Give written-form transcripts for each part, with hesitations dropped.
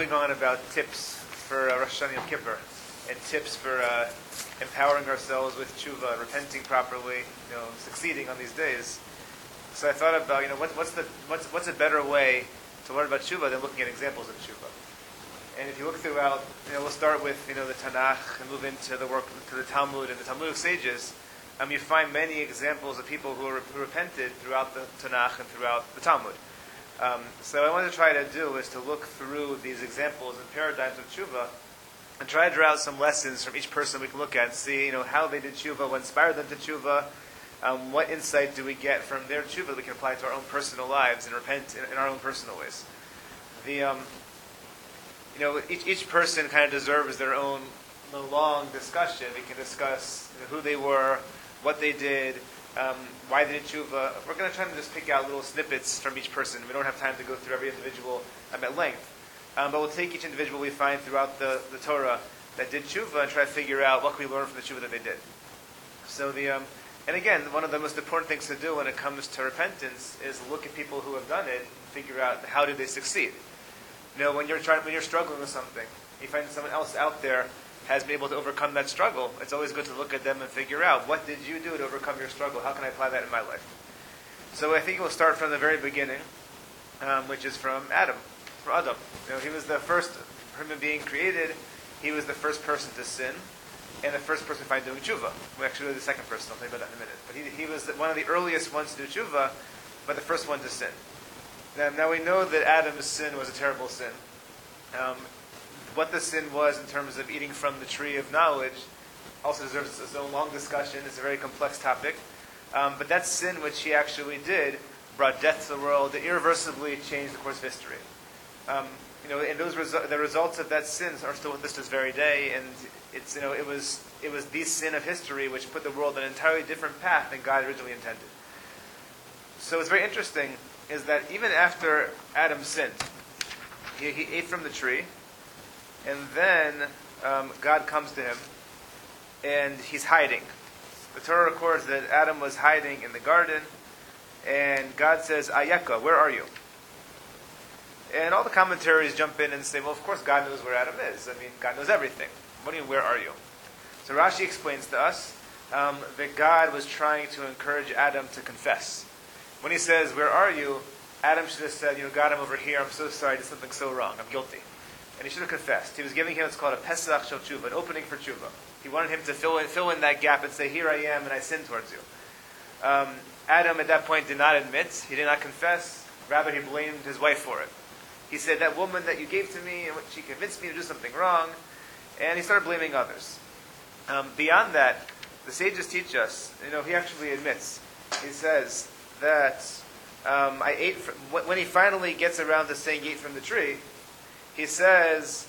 moving on about tips for Rosh Hashanah Yom Kippur and tips for empowering ourselves with tshuva, repenting properly, succeeding on these days. So I thought about, what's a better way to learn about tshuva than looking at examples of tshuva. And if you look throughout, we'll start with the Tanakh and move into the Talmud and the Talmudic sages. You find many examples of people who repented throughout the Tanakh and throughout the Talmud. So what I wanted to try to do is to look through these examples and paradigms of tshuva and try to draw out some lessons from each person we can look at and see, how they did tshuva, what inspired them to tshuva, what insight do we get from their tshuva that we can apply to our own personal lives and repent in our own personal ways. Each person kind of deserves their own long discussion. We can discuss who they were, what they did, why they did tshuva. We're going to try to just pick out little snippets from each person. We don't have time to go through every individual at length. But we'll take each individual we find throughout the Torah that did tshuva and try to figure out what can we learn from the tshuva that they did. So and again, one of the most important things to do when it comes to repentance is look at people who have done it and figure out how did they succeed. When you're struggling with something, you find someone else out there has been able to overcome that struggle. It's always good to look at them and figure out, what did you do to overcome your struggle? How can I apply that in my life? So I think we'll start from the very beginning, which is from Adam. He was the first human being created. He was the first person to sin, and the first person to find doing tshuva. Well, actually, the second person. I'll tell you about that in a minute. But he was one of the earliest ones to do tshuva, but the first one to sin. Now we know that Adam's sin was a terrible sin. What the sin was in terms of eating from the tree of knowledge also deserves its own long discussion. It's a very complex topic. But that sin which he actually did brought death to the world. It irreversibly changed the course of history. And the results of that sin are still with us this very day. And it was the sin of history which put the world on an entirely different path than God originally intended. So it's very interesting is that even after Adam sinned, he ate from the tree, and then God comes to him, and he's hiding. The Torah records that Adam was hiding in the garden, and God says, Ayeka, where are you? And all the commentaries jump in and say, well, of course God knows where Adam is. God knows everything. What do you mean, where are you? So Rashi explains to us that God was trying to encourage Adam to confess. When he says, where are you? Adam should have said, God, I'm over here. I'm so sorry. I did something so wrong. I'm guilty. And he should have confessed. He was giving him what's called a Pesach Shel Tshuva, an opening for Tshuva. He wanted him to fill in that gap and say, here I am, and I sinned towards you. Adam, at that point, did not admit. He did not confess. Rather, he blamed his wife for it. He said, that woman that you gave to me, she convinced me to do something wrong. And he started blaming others. Beyond that, the sages teach us, he actually admits. He says that I ate when he finally gets around to saying he ate from the tree, he says,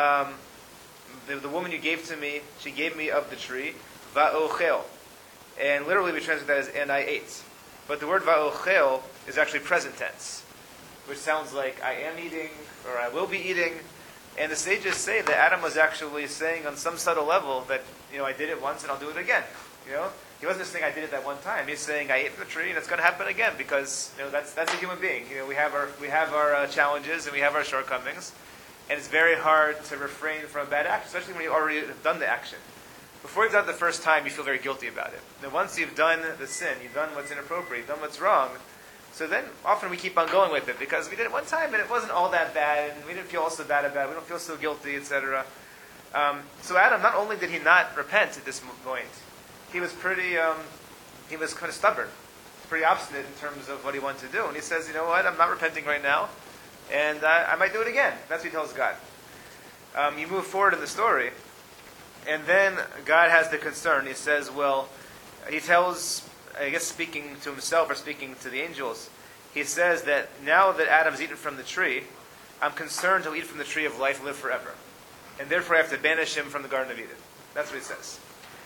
the woman you gave to me, she gave me of the tree, va'ochel. And literally we translate that as, and I ate. But the word va'ochel is actually present tense, which sounds like I am eating, or I will be eating. And the sages say that Adam was actually saying on some subtle level that, I did it once and I'll do it again. He wasn't just saying I did it that one time. He's saying I ate from the tree and it's going to happen again because that's a human being. We have our challenges and we have our shortcomings, and it's very hard to refrain from a bad action, especially when you already have done the action. Before you've done it the first time, you feel very guilty about it. Then once you've done the sin, you've done what's inappropriate, you've done what's wrong. So then often we keep on going with it because we did it one time and it wasn't all that bad, and we didn't feel so bad about it. We don't feel so guilty, etc. So Adam, not only did he not repent at this point, he was he was kind of stubborn, pretty obstinate in terms of what he wanted to do. And he says, I'm not repenting right now, and I might do it again. That's what he tells God. You move forward in the story, and then God has the concern. He says, he tells, I guess speaking to himself or speaking to the angels, he says that now that Adam's eaten from the tree, I'm concerned he'll eat from the tree of life and live forever. And therefore I have to banish him from the Garden of Eden. That's what he says.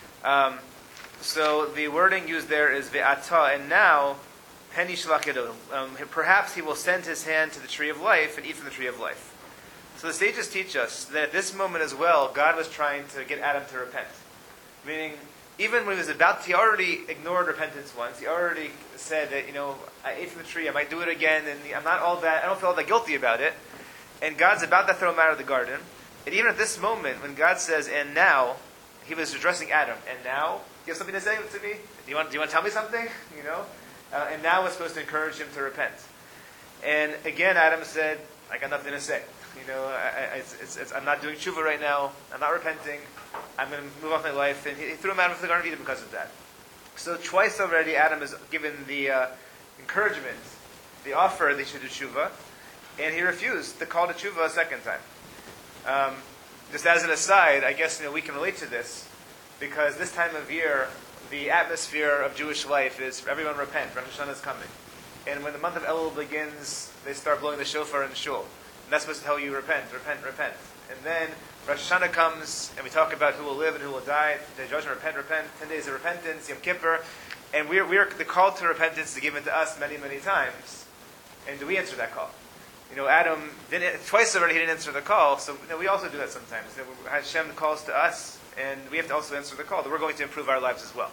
So the wording used there is ve'ata, and now, peni shlach yado. Perhaps he will send his hand to the tree of life and eat from the tree of life. So the sages teach us that at this moment as well, God was trying to get Adam to repent. Meaning, even when he was he already ignored repentance once. He already said that, I ate from the tree, I might do it again, and I don't feel all that guilty about it. And God's about to throw him out of the garden. And even at this moment, when God says, and now, he was addressing Adam. And now, you have something to say to me? Do you want to tell me something? And now was supposed to encourage him to repent. And again, Adam said, I got nothing to say. I'm not doing tshuva right now. I'm not repenting. I'm going to move off my life. And he threw him out of the Garden of Eden because of that. So twice already, Adam is given the encouragement, the offer that he should do tshuva, and he refused the call to tshuva a second time. Just as an aside, I guess we can relate to this, because this time of year, the atmosphere of Jewish life is everyone repent. Rosh Hashanah is coming. And when the month of Elul begins, they start blowing the shofar in the shul. And that's supposed to tell you repent, repent, repent. And then Rosh Hashanah comes, and we talk about who will live and who will die. The judgment, repent, repent. 10 days of repentance, Yom Kippur. And we are the call to repentance is given to us many, many times. And do we answer that call? Adam didn't, twice already he didn't answer the call, so we also do that sometimes. Hashem calls to us, and we have to also answer the call, that we're going to improve our lives as well.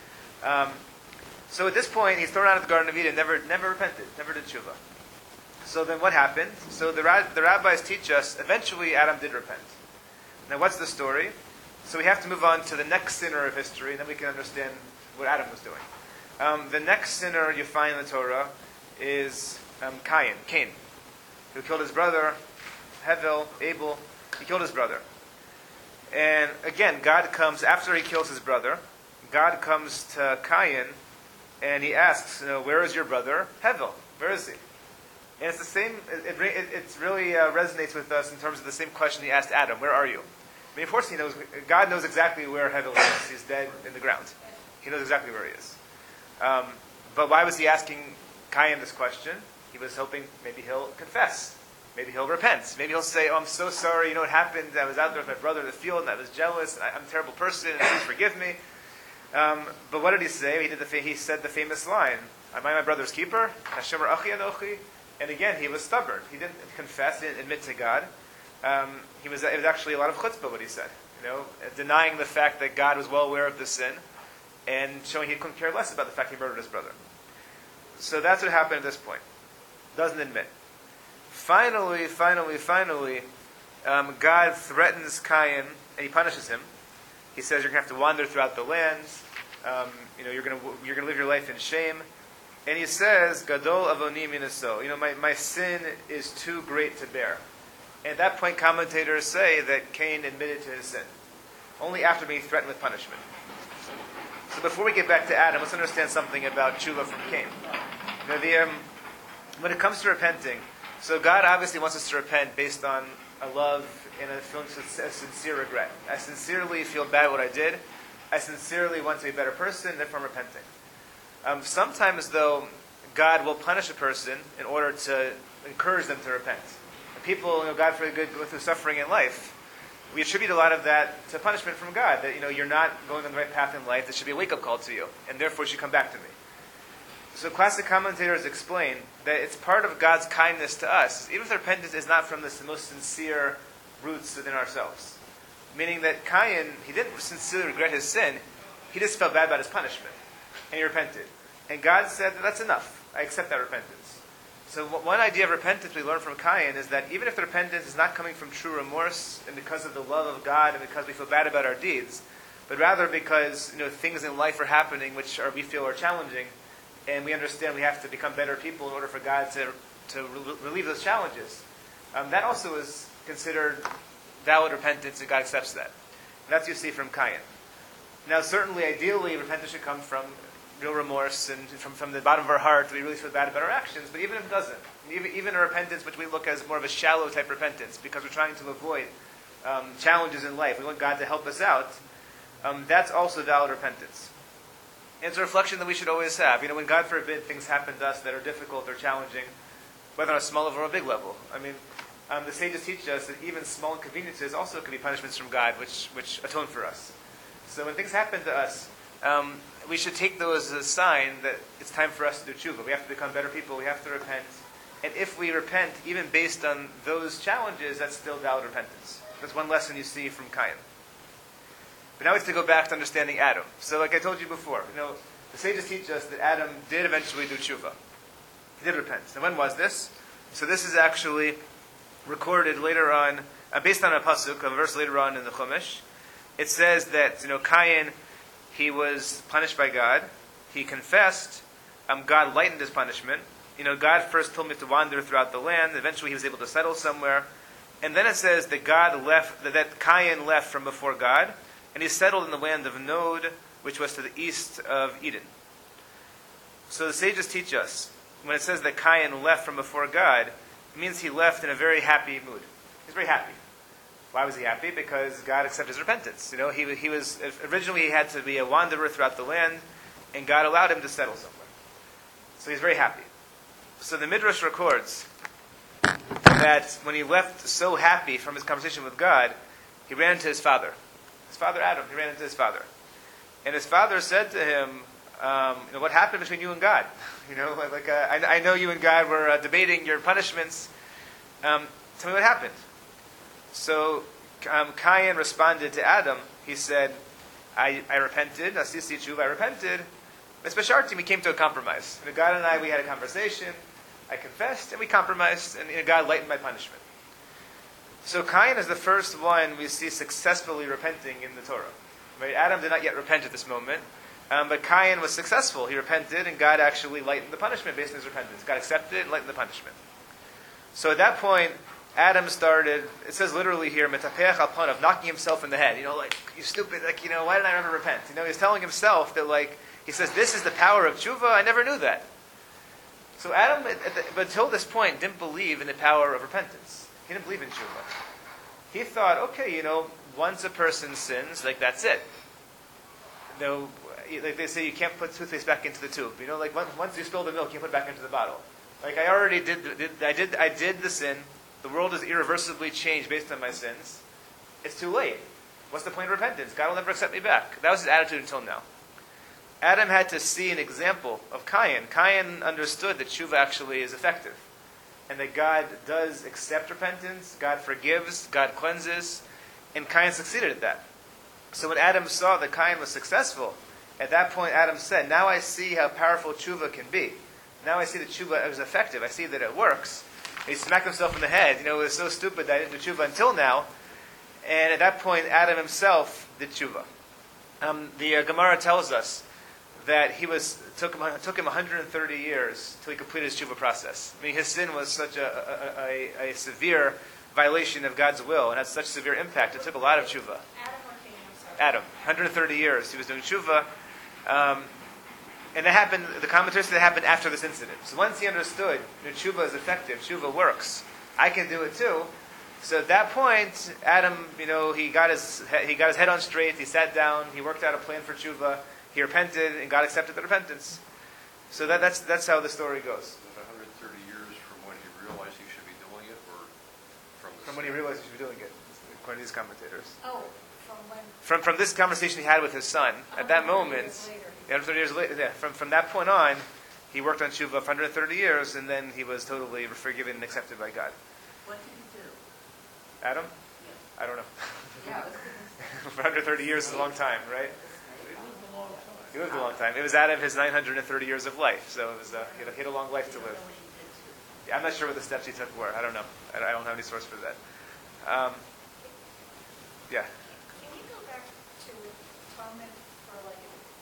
So at this point, he's thrown out of the Garden of Eden, never repented, never did tshuva. So then what happened? So the rabbis teach us, eventually Adam did repent. Now what's the story? So we have to move on to the next sinner of history, and then we can understand what Adam was doing. The next sinner you find in the Torah is Cain, who killed his brother, Hevel, Abel. He killed his brother. And again, God comes, after he kills his brother, God comes to Cain, and he asks, where is your brother, Hevel? Where is he? And it's the same, it really resonates with us in terms of the same question he asked Adam, where are you? I mean, of course God knows exactly where Hevel is. He's dead in the ground. He knows exactly where he is. But why was he asking Cain this question? He was hoping maybe he'll confess. Maybe he'll repent. Maybe he'll say, I'm so sorry, you know what happened? I was out there with my brother in the field, and I was jealous. I'm a terrible person, and please forgive me. But what did he say? He said the famous line, am I my brother's keeper? Hashem achi anochi? And again, he was stubborn. He didn't confess, he didn't admit to God. It was actually a lot of chutzpah what he said. Denying the fact that God was well aware of the sin, and showing he couldn't care less about the fact he murdered his brother. So that's what happened at this point. Doesn't admit. Finally, God threatens Cain, and he punishes him. He says, you're going to have to wander throughout the land. You're going to live your life in shame. And he says, Gadol avoni minaso. My sin is too great to bear. And at that point, commentators say that Cain admitted to his sin, only after being threatened with punishment. So before we get back to Adam, let's understand something about tshuva from Cain. When it comes to repenting, so God obviously wants us to repent based on a love and a feeling of a sincere regret. I sincerely feel bad what I did. I sincerely want to be a better person, therefore I'm repenting. Sometimes, though, God will punish a person in order to encourage them to repent. And people, God forbid, go through suffering in life. We attribute a lot of that to punishment from God, that you're not going on the right path in life. This should be a wake-up call to you, and therefore you should come back to me. So classic commentators explain that it's part of God's kindness to us, even if the repentance is not from the most sincere roots within ourselves. Meaning that Cain, he didn't sincerely regret his sin, he just felt bad about his punishment, and he repented. And God said, that's enough, I accept that repentance. So one idea of repentance we learn from Cain is that even if the repentance is not coming from true remorse, and because of the love of God, and because we feel bad about our deeds, but rather because things in life are happening which we feel are challenging, and we understand we have to become better people in order for God to relieve those challenges. That also is considered valid repentance, and God accepts that. And that's what you see from Cain. Now, certainly, ideally, repentance should come from real remorse and from the bottom of our heart that we really feel bad about our actions. But even if it doesn't, even a repentance which we look as more of a shallow type repentance because we're trying to avoid challenges in life, we want God to help us out, that's also valid repentance. And it's a reflection that we should always have. When God forbid things happen to us that are difficult or challenging, whether on a small level or a big level. The sages teach us that even small inconveniences also can be punishments from God, which atone for us. So when things happen to us, we should take those as a sign that it's time for us to do tshuva. We have to become better people. We have to repent. And if we repent, even based on those challenges, that's still valid repentance. That's one lesson you see from Cain. But now we have to go back to understanding Adam. So like I told you before, the sages teach us that Adam did eventually do tshuva. He did repent. And when was this? So this is actually recorded later on, based on a pasuk, a verse later on in the Chumash. It says that Cain, he was punished by God. He confessed. God lightened his punishment. God first told him to wander throughout the land. Eventually, he was able to settle somewhere. And then it says that that Cain left from before God, and he settled in the land of Nod, which was to the east of Eden. So the sages teach us, when it says that Cain left from before God, it means he left in a very happy mood. He's very happy. Why was he happy? Because God accepted his repentance. He was originally he had to be a wanderer throughout the land, and God allowed him to settle somewhere. So he's very happy. So the Midrash records that when he left so happy from his conversation with God, he ran into his father. His father Adam, he ran into his father. And his father said to him, what happened between you and God? I know you and God were debating your punishments. Tell me what happened. So Cain responded to Adam. He said, I repented, Asisi Tshuva, I repented. Especially, we came to a compromise. God and I, we had a conversation. I confessed, and we compromised, and God lightened my punishment. So Cain is the first one we see successfully repenting in the Torah. Right? Adam did not yet repent at this moment, but Cain was successful. He repented, and God actually lightened the punishment based on his repentance. God accepted it and lightened the punishment. So at that point, Adam started, it says literally here, metapeach al panav, knocking himself in the head. You stupid, why didn't I ever repent? He's telling himself that, he says, this is the power of tshuva, I never knew that. So Adam, but until this point, didn't believe in the power of repentance. He didn't believe in tshuva. He thought, okay, once a person sins, that's it. Like they say, you can't put toothpaste back into the tube. Once you spill the milk, you put it back into the bottle. I already I did the sin. The world is irreversibly changed based on my sins. It's too late. What's the point of repentance? God will never accept me back. That was his attitude until now. Adam had to see an example of Cain. Cain understood that tshuva actually is effective, and that God does accept repentance, God forgives, God cleanses, and Cain succeeded at that. So when Adam saw that Cain was successful, at that point Adam said, now I see how powerful tshuva can be. Now I see that tshuva is effective. I see that it works. And he smacked himself in the head. It was so stupid that I didn't do tshuva until now. And at that point, Adam himself did tshuva. The Gemara tells us that took him 130 years till he completed his tshuva process. His sin was such a severe violation of God's will and had such severe impact. It took a lot of tshuva. Adam, 130 years he was doing tshuva. And that happened, the commentators say that happened after this incident. So once he understood tshuva is effective, tshuva works, I can do it too. So at that point, Adam, he got his head on straight, he sat down, he worked out a plan for tshuva, he repented, and God accepted the repentance. So that's how the story goes. 130 years from when he realized he should be doing it, or from when he realized he should be doing it, according to these commentators. Oh, from when? From this conversation he had with his son, at that moment, 130 years later, from that point on, he worked on tshuva for 130 years, and then he was totally forgiven and accepted by God. What did he do? Adam? Yeah. I don't know. Yeah, For 130 years is a long time, right? He lived a long time. It was out of his 930 years of life, so it was he had a long life to live. Yeah, I'm not sure what the steps he took were. I don't know. I don't have any source for that. Yeah. Can we go back to atonement for like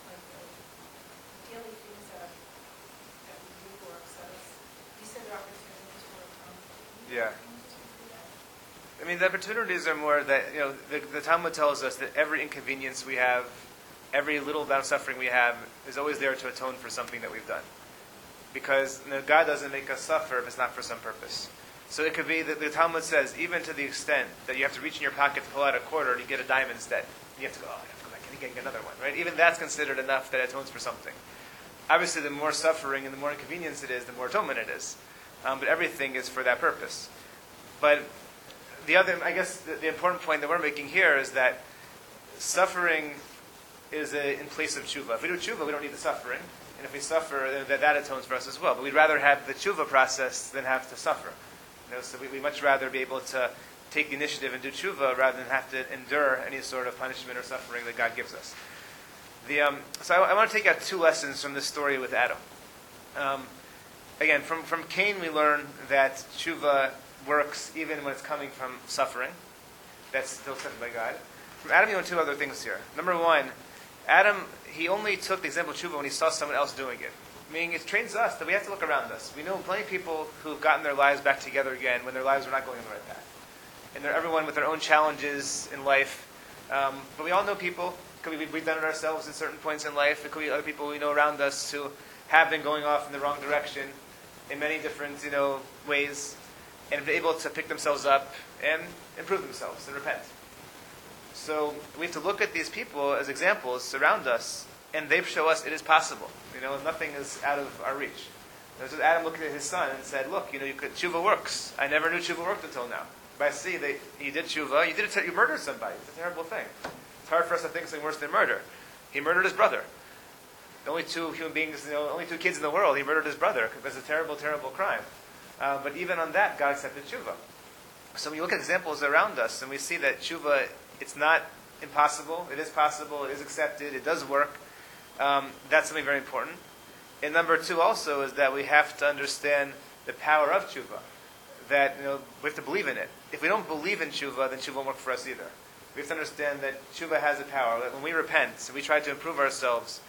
daily things that we do or upset us? You said there are opportunities for atonement. Yeah. The opportunities are more that, the Talmud tells us that every inconvenience we have, every little amount of suffering we have, is always there to atone for something that we've done. Because God doesn't make us suffer if it's not for some purpose. So it could be that the Talmud says, even to the extent that you have to reach in your pocket to pull out a quarter and you get a dime instead. You have to go, I have to go back and get another one, right? Even that's considered enough that atones for something. Obviously, the more suffering and the more inconvenience it is, the more atonement it is. But everything is for that purpose. But the important point that we're making here is that suffering is in place of tshuva. If we do tshuva, we don't need the suffering. And if we suffer, then that atones for us as well. But we'd rather have the tshuva process than have to suffer. So we'd much rather be able to take the initiative and do tshuva rather than have to endure any sort of punishment or suffering that God gives us. So I want to take out two lessons from this story with Adam. Again, from Cain we learn that tshuva works even when it's coming from suffering. That's still accepted by God. From Adam, you learn two other things here. Number one, Adam, he only took the example of tshuva when he saw someone else doing it. Meaning, it trains us that we have to look around us. We know plenty of people who've gotten their lives back together again when their lives were not going in the right path. And they're everyone with their own challenges in life. But we all know people. Could be we've done it ourselves at certain points in life. It could be other people we know around us who have been going off in the wrong direction in many different, ways, and been able to pick themselves up and improve themselves and repent. So we have to look at these people as examples around us, and they show us it is possible. Nothing is out of our reach. There's Adam looking at his son and said, "Look, tshuva works. I never knew tshuva worked until now. But I see that you did tshuva. You murdered somebody. It's a terrible thing. It's hard for us to think something worse than murder. He murdered his brother. The only two human beings, only two kids in the world. He murdered his brother. It was a terrible, terrible crime. But even on that, God accepted tshuva. So when you look at examples around us, and we see that tshuva, it's not impossible. It is possible. It is accepted. It does work. That's something very important. And number two also is that we have to understand the power of tshuva. That we have to believe in it. If we don't believe in tshuva, then tshuva won't work for us either. We have to understand that tshuva has a power. That when we repent and we try to improve ourselves,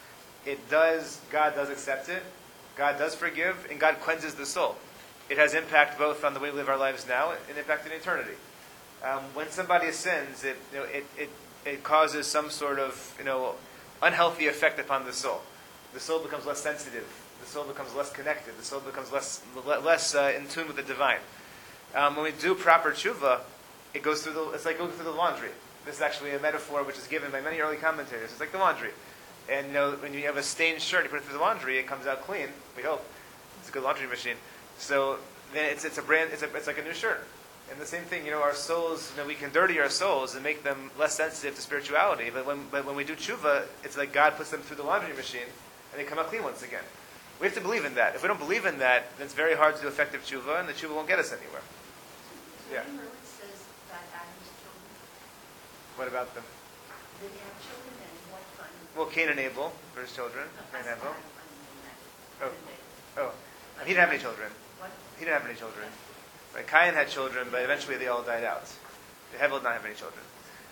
God does accept it, God does forgive, and God cleanses the soul. It has impact both on the way we live our lives now and impact in eternity. When somebody sins, it causes some sort of unhealthy effect upon the soul. The soul becomes less sensitive. The soul becomes less connected. The soul becomes less in tune with the divine. When we do proper tshuva, it goes through it's like going through the laundry. This is actually a metaphor which is given by many early commentators. It's like the laundry. And when you have a stained shirt, you put it through the laundry, it comes out clean. We hope it's a good laundry machine. So then it's like a new shirt. And the same thing, our souls, we can dirty our souls and make them less sensitive to spirituality. But when we do tshuva, it's like God puts them through the laundry machine, and they come out clean once again. We have to believe in that. If we don't believe in that, then it's very hard to do effective tshuva, and the tshuva won't get us anywhere. So Yeah. where it says that Adam's children, What about them? did they have children and what kind? Well, Cain and Abel were his children. Cain and Abel. Oh. Oh, and he didn't have any children. What? He didn't have any children. Right? Cain had children, but eventually they all died out. Hevel did not have any children.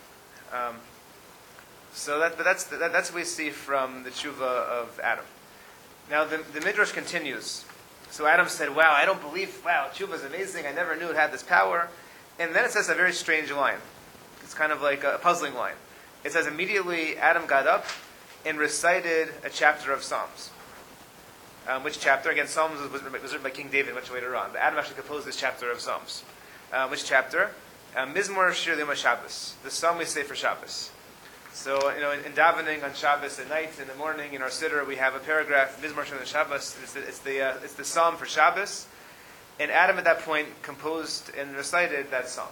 So that's what we see from the tshuva of Adam. Now the Midrash continues. So Adam said, "Wow, I don't believe. Wow, tshuva is amazing. I never knew it had this power." And then it says a very strange line. It's kind of like a puzzling line. It says immediately Adam got up and recited a chapter of Psalms. Which chapter? Again, Psalms was written by King David much later on. But Adam actually composed this chapter of Psalms. Which chapter? Mizmor Shir Yom HaShabbos. The psalm we say for Shabbos. So, in davening on Shabbos at night, in the morning, in our siddur, we have a paragraph, Mizmor Shir Yom HaShabbos. It's the psalm for Shabbos. And Adam at that point composed and recited that psalm.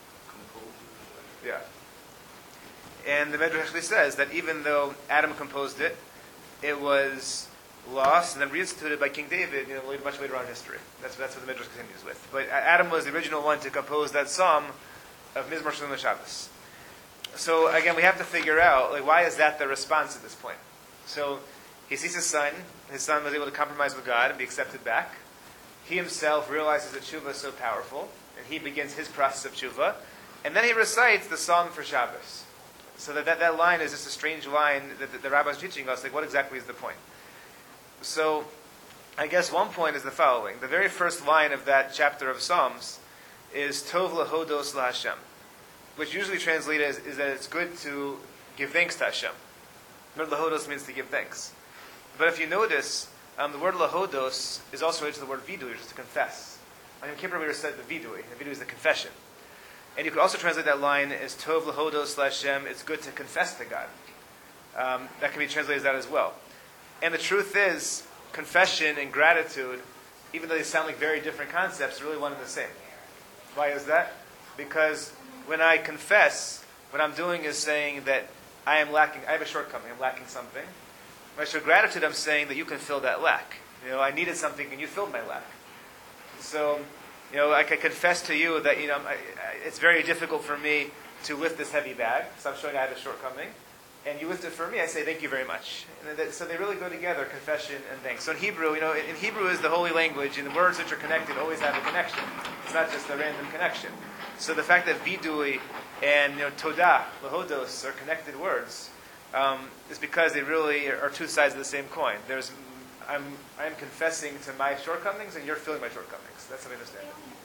Yeah. And the Midrash actually says that even though Adam composed it, it was lost and then reinstituted by King David, much later on in history. That's what the Midrash continues with. But Adam was the original one to compose that psalm of Mizmor Shel Shabbos. So again, we have to figure out why is that the response at this point. So he sees his son. His son was able to compromise with God and be accepted back. He himself realizes that tshuva is so powerful, and he begins his process of tshuva. And then he recites the song for Shabbos. So that line is just a strange line that the rabbis are teaching us. What exactly is the point? So, I guess one point is the following. The very first line of that chapter of Psalms is Tov lahodos laHashem, which usually translated is that it's good to give thanks to Hashem. The word lahodos means to give thanks. But if you notice, the word lahodos is also related to the word vidui, which is to confess. On Yom Kippur we said the vidui. The vidui is the confession. And you could also translate that line as Tov lahodos laHashem, it's good to confess to God. That can be translated as that as well. And the truth is, confession and gratitude, even though they sound like very different concepts, are really one and the same. Why is that? Because when I confess, what I'm doing is saying that I am lacking, I have a shortcoming, I'm lacking something. When I show gratitude, I'm saying that you can fill that lack. I needed something and you filled my lack. So, I can confess to you that, it's very difficult for me to lift this heavy bag, so I'm showing I have a shortcoming. and you lift it for me, I say thank you very much. And so they really go together, confession and thanks. So in Hebrew, in Hebrew is the holy language, and the words which are connected always have a connection. It's not just a random connection. So the fact that vidui and todah, lahodos, are connected words is because they really are two sides of the same coin. I'm confessing to my shortcomings, and you're feeling my shortcomings. That's what I understand.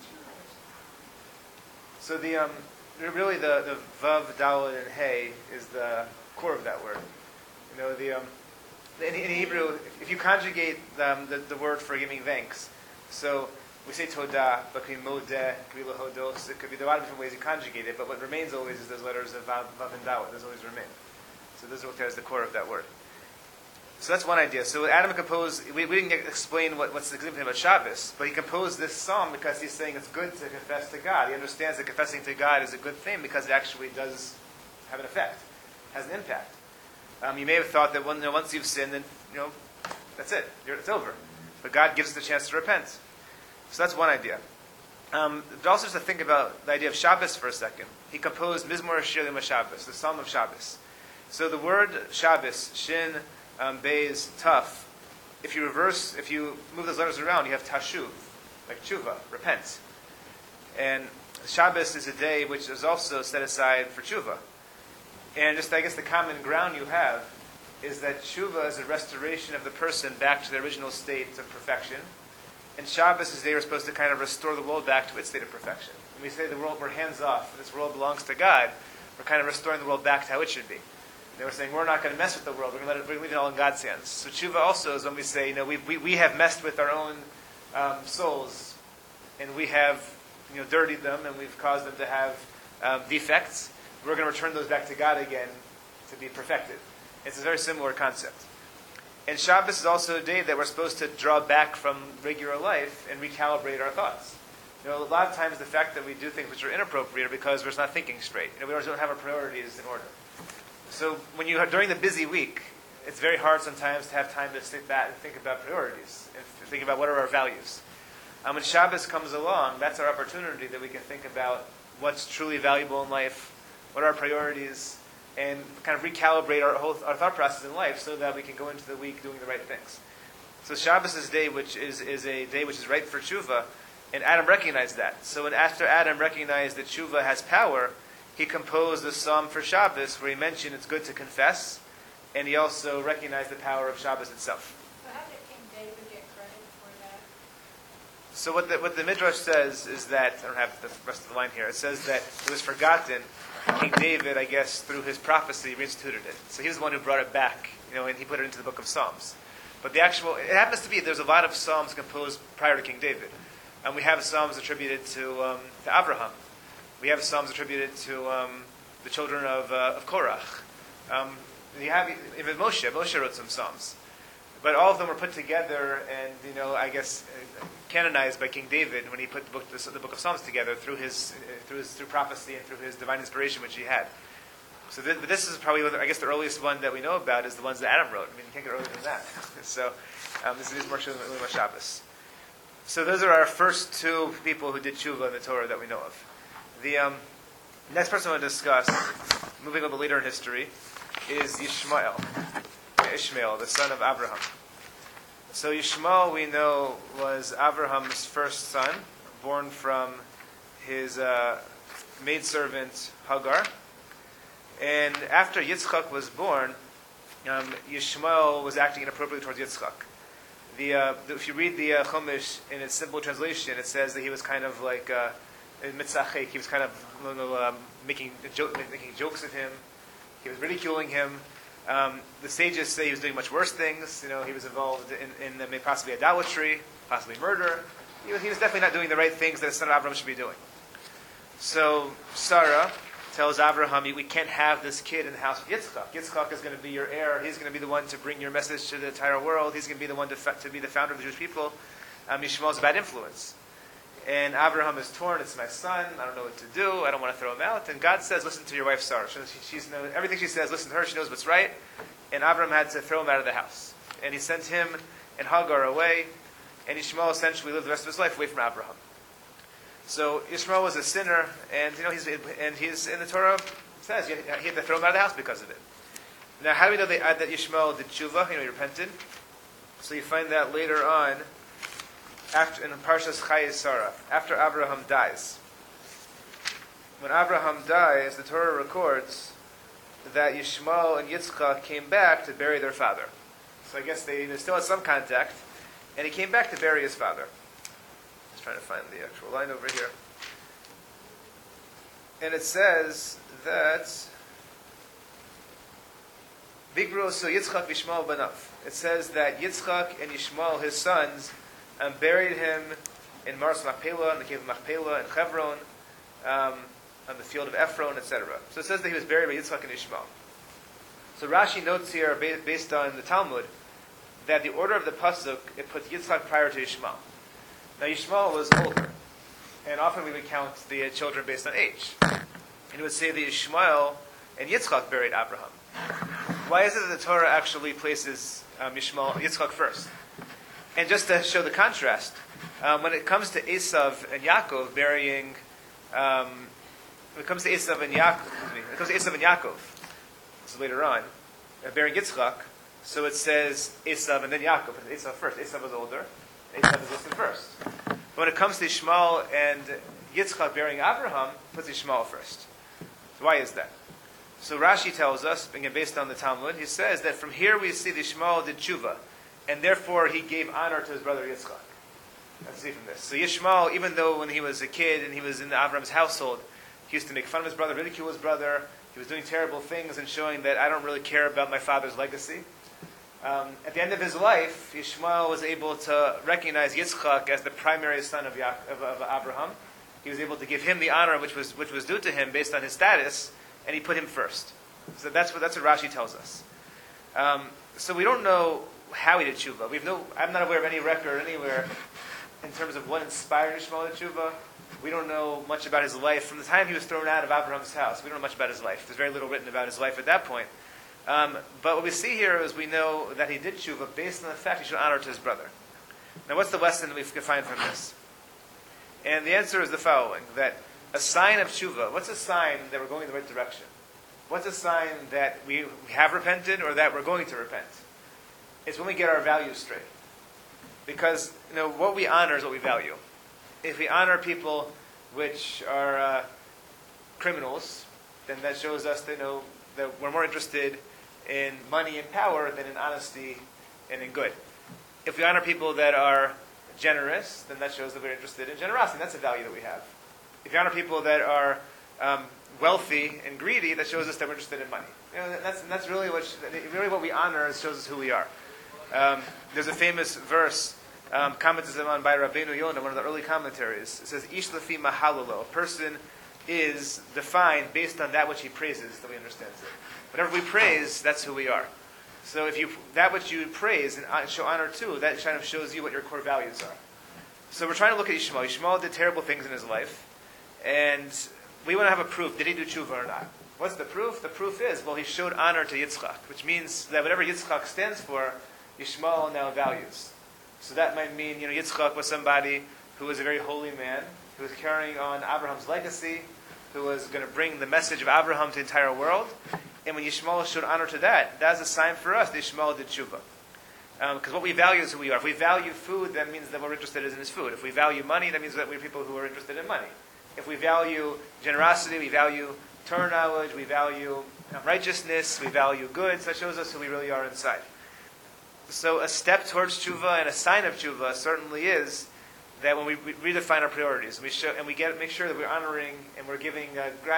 So really the vav, daled, and hey is the core of that word. In Hebrew, if you conjugate the word for giving thanks, so we say todah, but it could be modeh, it could be lahodos, it could be a lot of different ways you conjugate it, but what remains always is those letters of vav and daled. Those always remain. So those are what is the core of that word. So that's one idea. So Adam composed, we didn't explain what's significant about Shabbos, but he composed this psalm because he's saying it's good to confess to God. He understands that confessing to God is a good thing because it actually does have an effect, has an impact. You may have thought that once you've sinned, then that's it, it's over. But God gives us the chance to repent. So that's one idea. But also just to think about the idea of Shabbos for a second. He composed Mizmor Shir Shabbos, the Psalm of Shabbos. So the word Shabbos, Shin, Beis, Taf, if you move those letters around, you have Tashuv, like tshuva, repent. And Shabbos is a day which is also set aside for tshuva. And just, I guess, the common ground you have is that tshuva is a restoration of the person back to the original state of perfection. And Shabbos is a day we're supposed to kind of restore the world back to its state of perfection. When we say the world, we're hands off, this world belongs to God, we're kind of restoring the world back to how it should be. They were saying, we're not going to mess with the world. We're going to leave it all in God's hands. So tshuva also is when we say, we have messed with our own souls, and we have dirtied them, and we've caused them to have defects. We're going to return those back to God again to be perfected. It's a very similar concept. And Shabbos is also a day that we're supposed to draw back from regular life and recalibrate our thoughts. A lot of times the fact that we do things which are inappropriate are because we're just not thinking straight. We don't have our priorities in order. So when during the busy week, it's very hard sometimes to have time to sit back and think about priorities and think about what are our values. When Shabbos comes along, that's our opportunity that we can think about what's truly valuable in life, what are our priorities, and kind of recalibrate our thought process in life so that we can go into the week doing the right things. So Shabbos is a day which is a day which is ripe for tshuva, and Adam recognized that. So after Adam recognized that tshuva has power, he composed a psalm for Shabbos where he mentioned it's good to confess, and he also recognized the power of Shabbos itself. So how did King David get credit for that? So what the Midrash says is that, I don't have the rest of the line here, it says that it was forgotten. King David, I guess, through his prophecy, reinstituted it. So he was the one who brought it back, and he put it into the book of Psalms. But it happens to be, there's a lot of Psalms composed prior to King David. And we have Psalms attributed to Abraham. We have Psalms attributed to the children of Korach. You have even Moshe wrote some Psalms. But all of them were put together and, I guess, canonized by King David when he put the book of Psalms together through prophecy and through his divine inspiration which he had. So this is probably, I guess, the earliest one that we know about is the ones that Adam wrote. I mean, you can't get earlier than that. So this is more Shabbos. So those are our first two people who did tshuva in the Torah that we know of. The next person I want to discuss, moving a little later in history, is Ishmael, the son of Abraham. So Ishmael, we know, was Abraham's first son, born from his maidservant Hagar. And after Yitzchak was born, Ishmael was acting inappropriately towards Yitzchak. If you read the Chumash in its simple translation, it says that he was kind of like mitzachek. He was kind of making jokes of him. He was ridiculing him. The sages say he was doing much worse things. He was involved in possibly idolatry, possibly murder. He was definitely not doing the right things that a son of Abraham should be doing. So Sarah tells Abraham, we can't have this kid in the house of Yitzchak. Yitzchak is going to be your heir. He's going to be the one to bring your message to the entire world. He's going to be the one to be the founder of the Jewish people. Ishmael is a bad influence. And Abraham is torn. It's my son. I don't know what to do. I don't want to throw him out. And God says, listen to your wife Sarah. Everything she says, listen to her. She knows what's right. And Abraham had to throw him out of the house. And he sent him and Hagar away. And Ishmael essentially lived the rest of his life away from Abraham. So Ishmael was a sinner, and he's in the Torah says he had to throw him out of the house because of it. Now, how do we know that Yishmael did tshuva? He repented. So you find that later on, after in Parshas Chayei Sarah, after Abraham dies. When Abraham dies, the Torah records that Yishmael and Yitzchak came back to bury their father. So I guess they still had some contact, and he came back to bury his father. Just trying to find the actual line over here. And it says that Vigru so Yitzchak Yishmael banav. It says that Yitzchak and Yishmael, his sons, buried him in Maras Machpelah, in the cave of Machpelah, in Hebron, on the field of Ephron, etc. So it says that he was buried by Yitzchak and Yishmael. So Rashi notes here, based on the Talmud, that the order of the pasuk, it puts Yitzchak prior to Yishmael. Now Yishmael was older, and often we would count the children based on age. And it would say that Yishmael and Yitzchak buried Abraham. Why is it that the Torah actually places Yitzchak first? And just to show the contrast, when it comes to Esav and Yaakov burying, when it comes to Esav and Yaakov, so later on, burying Yitzchak, so it says Esav and then Yaakov. Esav first. Esav was older. Esav is listed first. But when it comes to Ishmael and Yitzchak burying Abraham, it puts Ishmael first. So why is that? So Rashi tells us, again based on the Talmud, he says that from here we see that Ishmael did tshuva, and therefore he gave honor to his brother Yitzchak. Let's see from this. So Yishmael, even though when he was a kid and he was in Avram's household, he used to make fun of his brother, ridicule his brother. He was doing terrible things and showing that I don't really care about my father's legacy. At the end of his life, Yishmael was able to recognize Yitzchak as the primary son of Abraham. He was able to give him the honor which was due to him based on his status, and he put him first. So that's what Rashi tells us. So we don't know how he did tshuva. I'm not aware of any record anywhere in terms of what inspired Yishmael to tshuva. We don't know much about his life. From the time he was thrown out of Abraham's house, we don't know much about his life. There's very little written about his life at that point. But what we see here is we know that he did tshuva based on the fact he showed honor to his brother. Now what's the lesson that we can find from this? And the answer is the following, that a sign of tshuva, what's a sign that we're going in the right direction? What's a sign that we have repented or that we're going to repent? It's when we get our values straight. Because what we honor is what we value. If we honor people which are criminals, then that shows us that we're more interested in money and power than in honesty and in good. If we honor people that are generous, then that shows that we're interested in generosity. That's a value that we have. If you honor people that are wealthy and greedy, that shows us that we're interested in money. That's really what we honor shows us who we are. There's a famous verse commented on by Rabbeinu Yonah, one of the early commentaries. It says, "Ish lefi mahalalo." A person is defined based on that which he praises, that we understand it. Whatever we praise, that's who we are. So that which you praise and show honor to, that kind of shows you what your core values are. So we're trying to look at Yishmael. Yishmael did terrible things in his life, and we want to have a proof. Did he do tshuva or not? What's the proof? The proof is, he showed honor to Yitzchak, which means that whatever Yitzchak stands for, Yishmael now values. So that might mean, Yitzchak was somebody who was a very holy man, who was carrying on Abraham's legacy, who was going to bring the message of Abraham to the entire world. And when Yishmael showed honor to that's a sign for us that Yishmael did tshuva. Because what we value is who we are. If we value food, that means that what we're interested in is food. If we value money, that means that we're people who are interested in money. If we value generosity, we value Torah knowledge, we value righteousness, we value good. So that shows us who we really are inside. So a step towards tshuva and a sign of tshuva certainly is that when we redefine our priorities, make sure that we're honoring and we're giving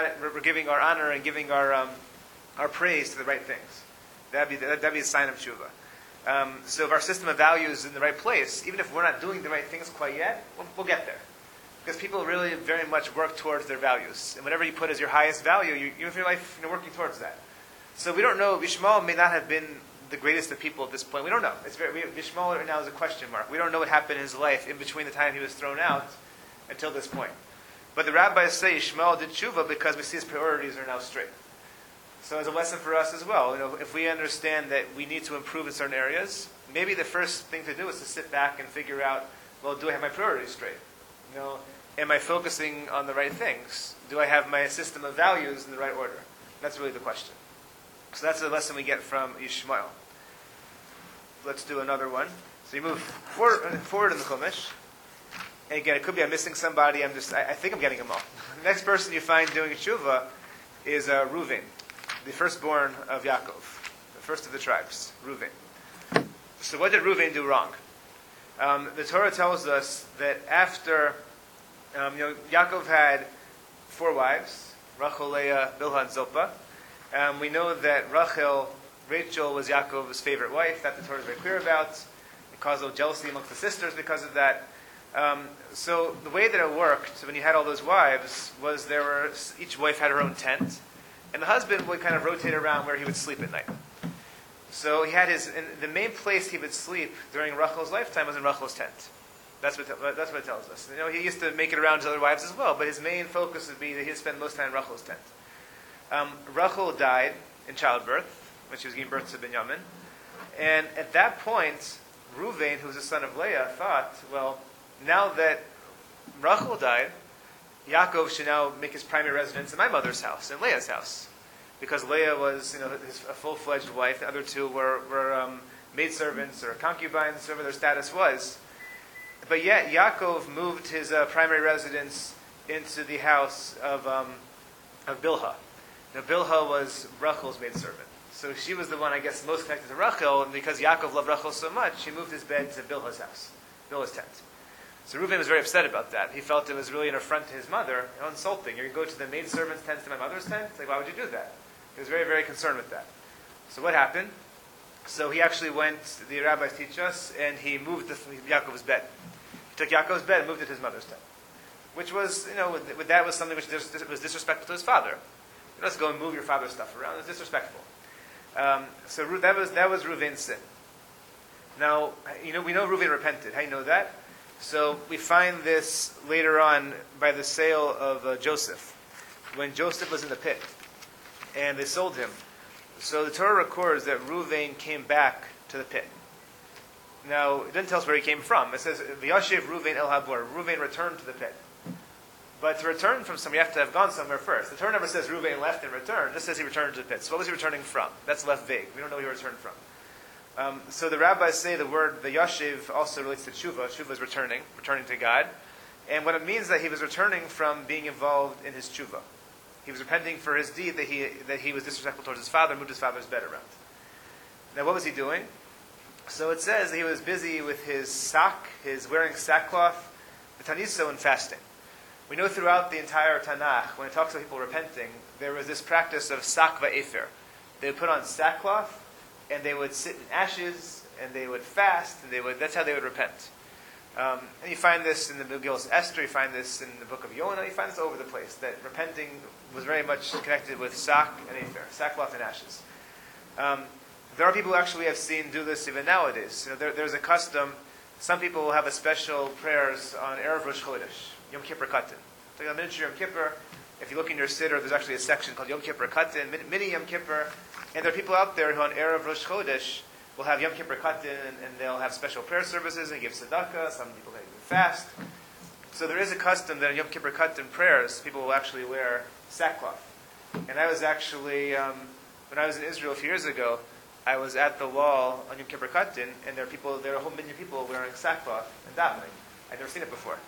our honor and giving our praise to the right things. That'd be a sign of tshuva. So if our system of values is in the right place, even if we're not doing the right things quite yet, we'll get there. Because people really very much work towards their values. And whatever you put as your highest value, you live your life working towards that. So we don't know, Yishmael may not have been the greatest of people at this point. We don't know. Yishmael right now is a question mark. We don't know what happened in his life in between the time he was thrown out until this point. But the rabbis say Yishmael did tshuva because we see his priorities are now straight. So as a lesson for us as well, if we understand that we need to improve in certain areas, maybe the first thing to do is to sit back and figure out, do I have my priorities straight? Am I focusing on the right things? Do I have my system of values in the right order? That's really the question. So that's the lesson we get from Yishmael. Let's do another one. So you move forward in the Chumash. And again, it could be I'm missing somebody. I think I'm getting them all. The next person you find doing tshuva is Reuven, the firstborn of Yaakov, the first of the tribes, Reuven. So what did Reuven do wrong? The Torah tells us that after Yaakov had 4 wives, Rachel, Leah, Bilhah, and Zilpah. We know that Rachel was Yaakov's favorite wife. That the Torah is very clear about. It caused a little jealousy amongst the sisters because of that. So the way that it worked when you had all those wives was each wife had her own tent, and the husband would kind of rotate around where he would sleep at night. So he had the main place he would sleep during Rachel's lifetime was in Rachel's tent. That's what it tells us. He used to make it around to other wives as well, but his main focus would be that he'd spend most time in Rachel's tent. Rachel died in childbirth when she was giving birth to Binyamin, and at that point, Reuven, who was the son of Leah, thought, well, now that Rachel died, Yaakov should now make his primary residence in my mother's house, in Leah's house, because Leah was, a full-fledged wife. The other 2 were maidservants or concubines, whatever their status was. But yet Yaakov moved his primary residence into the house of Bilhah. Now Bilhah was Rachel's maidservant. So she was the one, I guess, most connected to Rachel, and because Yaakov loved Rachel so much, he moved his bed to Bilhah's house, Bilhah's tent. So Reuven was very upset about that. He felt it was really an affront to his mother, insulting. You're going to go to the maidservant's tent to my mother's tent? Like, why would you do that? He was very, very concerned with that. So what happened? So he actually went, the rabbis teach us, and he moved Yaakov's bed. He took Yaakov's bed and moved it to his mother's tent. Which was, that was something which was disrespectful to his father. You don't just go and move your father's stuff around. It was disrespectful. So that was Reuven's sin. Now, we know Reuven repented. How do you know that? So we find this later on by the sale of Joseph. When Joseph was in the pit, and they sold him. So the Torah records that Reuven came back to the pit. Now, it doesn't tell us where he came from. It says, V'yashiv Reuven el habor. Reuven returned to the pit. But to return from somewhere, you have to have gone somewhere first. The Torah never says Reuven left and returned. It just says he returned to the pit. So what was he returning from? That's left vague. We don't know where he returned from. So the rabbis say the word V'yashiv also relates to tshuva. Tshuva is returning to God. And what it means is that he was returning from being involved in his tshuva. He was repenting for his deed that he was disrespectful towards his father, moved his father's bed around. Now what was he doing? So it says he was busy with his his wearing sackcloth, the taniso, and fasting. We know throughout the entire Tanakh, when it talks about people repenting, there was this practice of sak va'efer. They would put on sackcloth, and they would sit in ashes, and they would fast, and that's how they would repent. And you find this in the Megillah Esther, you find this in the book of Yonah, you find this all over the place, that repenting was very much connected with sak and efer, sackcloth and ashes. There are people who actually have seen do this even nowadays. There's a custom, some people will have a special prayers on Erev Rosh Chodesh, Yom Kippur Katan. So on miniature Yom Kippur, if you look in your siddur, there's actually a section called Yom Kippur Katan, mini Yom Kippur, and there are people out there who on Erev Rosh Chodesh will have Yom Kippur Katan, and they'll have special prayer services and give tzedakah. Some people can even fast. So there is a custom that in Yom Kippur Katan prayers, people will actually wear sackcloth. And I was actually, when I was in Israel a few years ago, I was at the wall on Yom Kippur Katan, and there are a whole million people wearing sackcloth and davening. I'd never seen it before.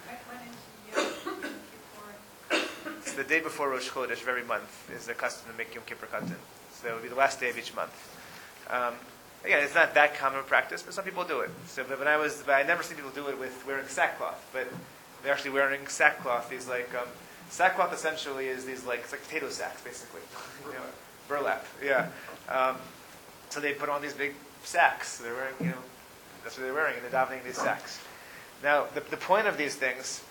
It's the day before Rosh Chodesh of every month is the custom to make Yom Kippur Katan. So it would be the last day of each month. Again, it's not that common a practice, but some people do it. So, but I never seen people do it with wearing sackcloth. But they're actually wearing sackcloth. These sackcloth essentially is it's like potato sacks, basically. Burlap. Yeah. So they put on these big sacks. They're wearing, that's what they're wearing, and they're davening these sacks. Now, the point of these things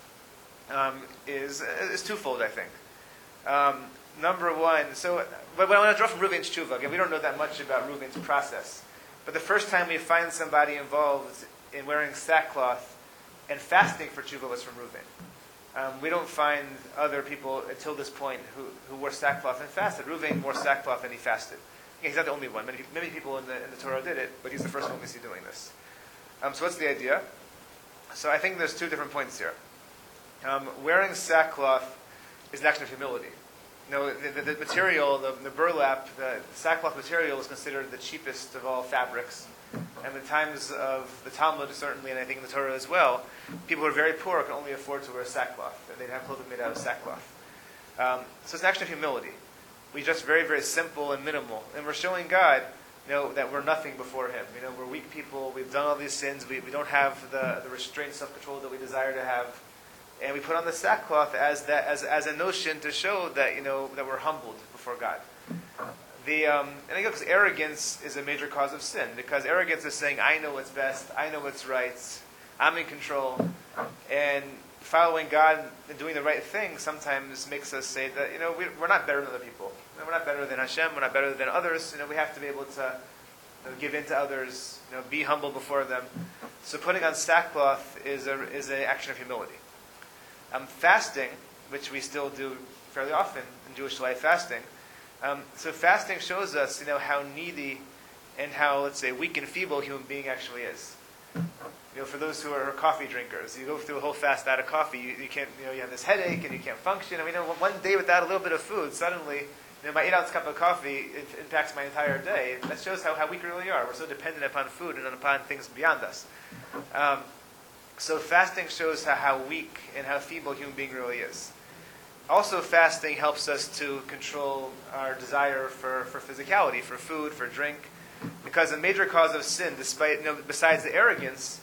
is twofold, I think. Number one, but I want to draw from Reuven's tshuva. Again, we don't know that much about Reuven's process. But the first time we find somebody involved in wearing sackcloth and fasting for tshuva was from Reuven. We don't find other people until this point who wore sackcloth and fasted. Reuven wore sackcloth and he fasted. He's not the only one. Many people in the Torah did it, but he's the first one we see doing this. So what's the idea? So I think there's 2 different points here. Wearing sackcloth is an action of humility. the material, the burlap, the sackcloth material was considered the cheapest of all fabrics. And in the times of the Talmud, certainly, and I think in the Torah as well, people who were very poor could only afford to wear sackcloth, and they'd have clothing made out of sackcloth. So it's an action of humility. We just very, very simple and minimal, and we're showing God, that we're nothing before Him. We're weak people. We've done all these sins. We don't have the restraint, self-control that we desire to have, and we put on the sackcloth as a notion to show that that we're humbled before God. And I guess arrogance is a major cause of sin, because arrogance is saying, I know what's best, I know what's right, I'm in control, and following God and doing the right thing sometimes makes us say that, we're not better than other people. We're not better than Hashem, we're not better than others. We have to be able to give in to others, be humble before them. So putting on sackcloth is an action of humility. Fasting, which we still do fairly often in Jewish life, fasting. So fasting shows us, how needy and how, let's say, weak and feeble a human being actually is. For those who are coffee drinkers, you go through a whole fast without a coffee, you can't, you have this headache and you can't function. One day without a little bit of food, suddenly, my 8-ounce cup of coffee impacts my entire day. That shows how weak we really are. We're so dependent upon food and upon things beyond us. So fasting shows how weak and how feeble a human being really is. Also, fasting helps us to control our desire for physicality, for food, for drink, because a major cause of sin, despite besides the arrogance,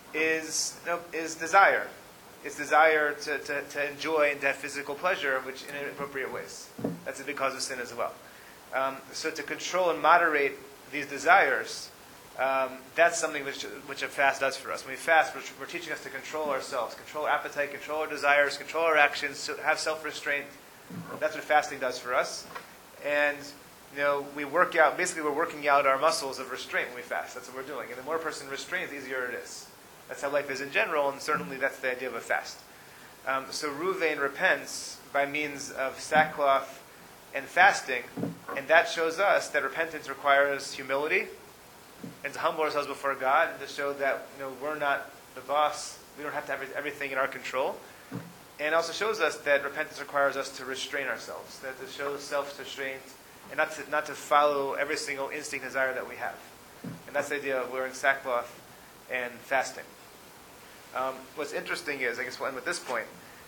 is desire. It's desire to enjoy and to have physical pleasure, which in inappropriate ways. That's a big cause of sin as well. So to control and moderate these desires, that's something which a fast does for us. When we fast, we're teaching us to control ourselves, control our appetite, control our desires, control our actions, to have self-restraint. That's what fasting does for us. And we work out. Basically, we're working out our muscles of restraint when we fast. That's what we're doing. And the more a person restrains, the easier it is. That's how life is in general, and certainly that's the idea of a fast. So Ruvain repents by means of sackcloth and fasting, and that shows us that repentance requires humility, and to humble ourselves before God, and to show that we're not the boss. We don't have to have everything in our control. And it also shows us that repentance requires us to restrain ourselves, that to show self-restraint, and not to follow every single instinct and desire that we have. And that's the idea of wearing sackcloth and fasting. What's interesting is, I guess we'll end with this point,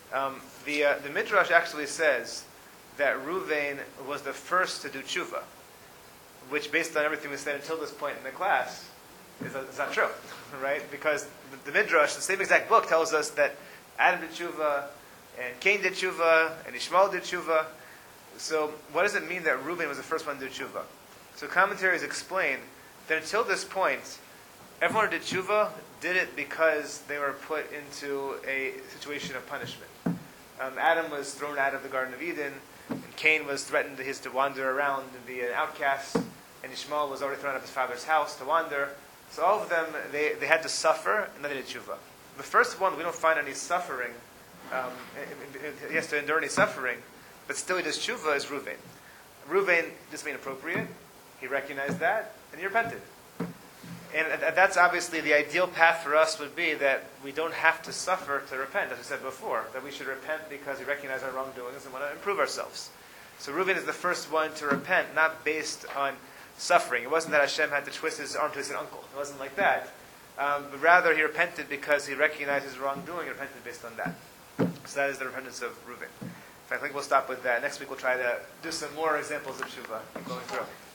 the Midrash actually says that Ruvain was the first to do tshuva, which, based on everything we said until this point in the class, is not true, right? Because the Midrash, the same exact book, tells us that Adam did tshuva, and Cain did tshuva, and Ishmael did tshuva. So what does it mean that Reuben was the first one to do tshuva? So commentaries explain that until this point, everyone who did tshuva did it because they were put into a situation of punishment. Adam was thrown out of the Garden of Eden, and Cain was threatened to wander around and be an outcast, and Ishmael was already thrown out of his father's house to wander. So all of them, they had to suffer, and then they did tshuva. The first one, we don't find any suffering. He has to endure any suffering, but still he does tshuva, is Reuven. Reuven just made appropriate. He recognized that, and he repented. And that's obviously the ideal path for us would be that we don't have to suffer to repent, as we said before, that we should repent because we recognize our wrongdoings and want to improve ourselves. So Reuven is the first one to repent, not based on suffering. It wasn't that Hashem had to twist his arm to his uncle. It wasn't like that. But rather he repented because he recognized his wrongdoing and repented based on that. So that is the repentance of Reuven. I think we'll stop with that. Next week we'll try to do some more examples of tshuva going through.